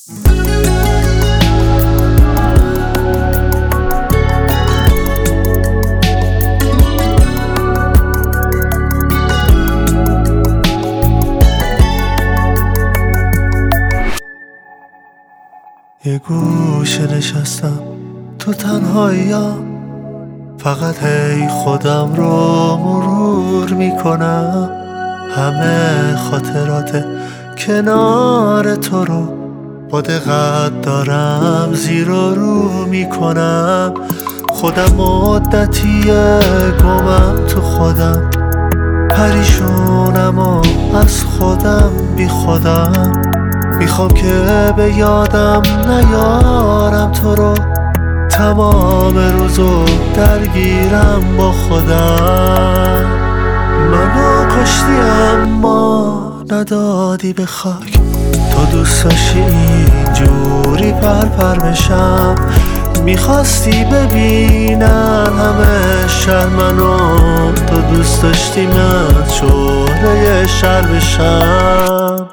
یه گوشه نشستم تو تنهایی‌ها، فقط هی خودم رو مرور میکنم. همه خاطرات کنار تو رو با دقت دارم زیر و رو میکنم. خودم مدتیه گمم تو خودم، پریشونم و از خودم بی خودم. میخوام که به یادم نیارم تو رو، تمام روزو درگیرم با خودم. منو کشتی اما ندادی به خاک، تو دوست داشتی اینجوری پر بشم. میخواستی ببینن همه شهر منو، تو دوست داشتی من شعله شهر بشم.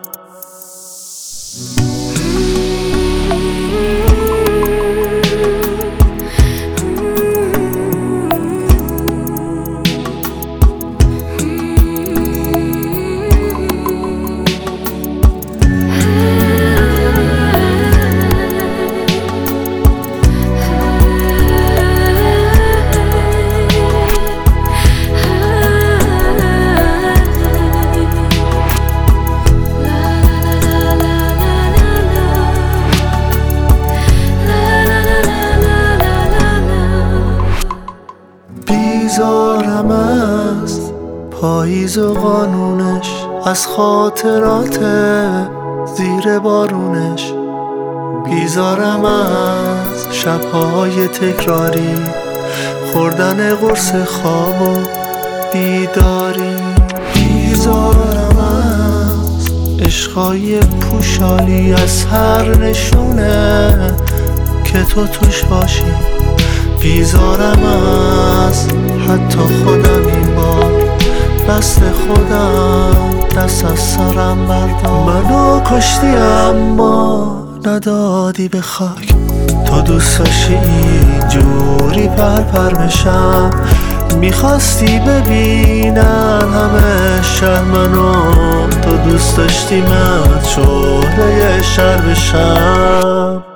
بیزارم از پاییز و قانونش، از خاطرات زیر بارونش. بیزارم از شبهای تکراری، خوردن قرص خواب و بیداری. بیزارم از عشقای پوشالی، از هر نشونه که تو توش باشی. بیزارم از حتی خودم این بار، دست خودم دست از سرم بردار. منو کشتی اما ندادی به خاک، تو دوست داشتی اینجوری پر بشم. میخواستی ببینن همه شهر منو، تو دوست داشتی من شعله شهر بشم.